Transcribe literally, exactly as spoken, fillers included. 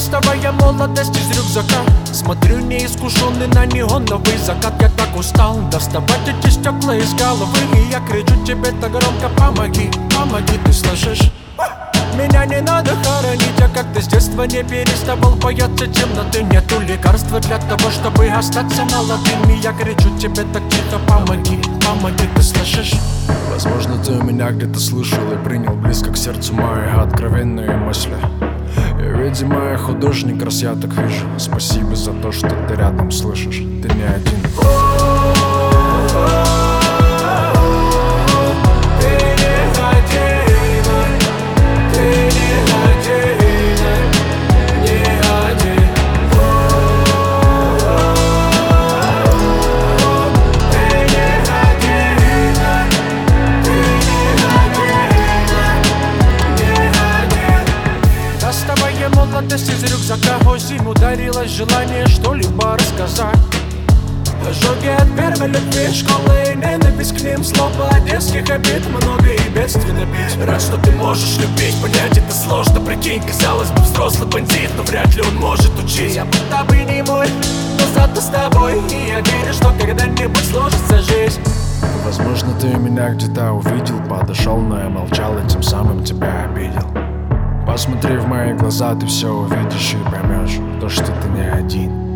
Доставая молодость из рюкзака, смотрю неискушенный на неоновый закат. Я так устал доставать эти стекла из головы, и я кричу тебе так громко: помоги, помоги, ты слышишь? Меня не надо хоронить, я как-то с детства не переставал бояться темноты. Нету лекарства для того, чтобы остаться молодым, и я кричу тебе так тихо: помоги, помоги, ты слышишь? Возможно, ты у меня где-то слышал и принял близко к сердцу мои откровенные мысли. И, видимо, я художник, раз я так вижу. Спасибо за то, что ты рядом, слышишь, ты не один. Доставая молодость из рюкзака, осень ударилось желание что-либо рассказать. Ожоги от первой любви, школы и ненависть к ним, злоба детских обид, много и бедственно бить. Рад, что ты можешь любить, понять это сложно. Прикинь, казалось бы, взрослый бандит, но вряд ли он может учить. Я будто бы не мой, но зато с тобой, и я верю, что когда-нибудь сложится жизнь. Возможно, ты меня где-то увидел, подошел, но я молчал и тем самым тебя обидел. Посмотри в мои глаза, ты все увидишь и поймешь, то, что ты не один.